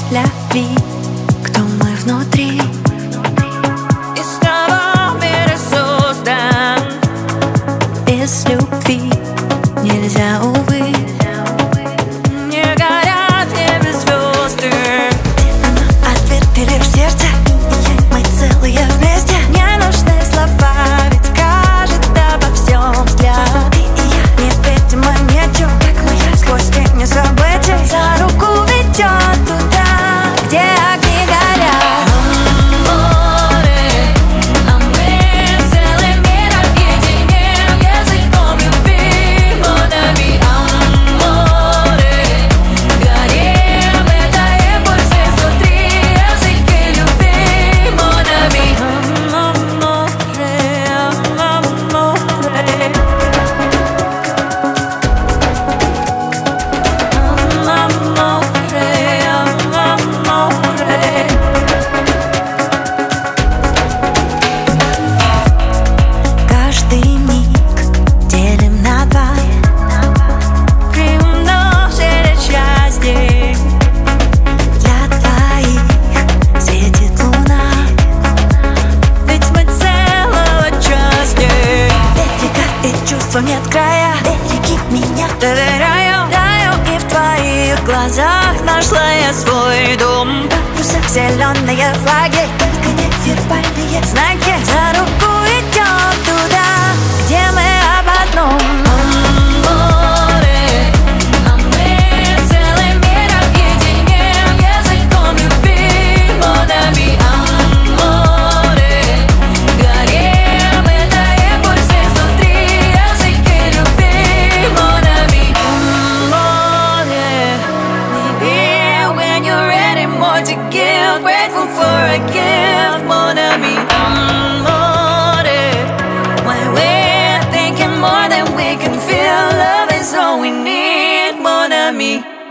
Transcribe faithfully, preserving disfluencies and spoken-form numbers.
la vie, кто мы внутри. И снова мир создан. Без любви нельзя, увы. Не горят небе звезды. Оно ответ ты лишь в сердце, и я, мы целые вместе. Не нужны слова, ведь скажет обо всем взгляд. Ты и я, невидимо ничего, как мы я, сквозь тени событий. За руку ведет туда, где огни горят. Море, а мы целый мир объединим языком любви. Mon ami, amore, горим, это импульсы внутри, языки любви. Mon ami, amore, amore, Каждый миг делим на два, приумножили счастье. для твоих светит луна. Ведь мы целого части. Берега и чувства нет края, береги меня. Доверяю, даю, и в твоих глазах нашла я свой дом. Паруса, зеленые флаги, только невербальные знаки. За руку идем туда, где мы об одном. Море, а мы целый мир объединим языком любви. Mon ami, amore, горим, это импульсы внутри, языки любви. Mon ami, amore, maybe when you're ready, more to give, grateful for a gift. Mon ami, amore, when we're thinking more than we can feel, love is all we need. Mon ami.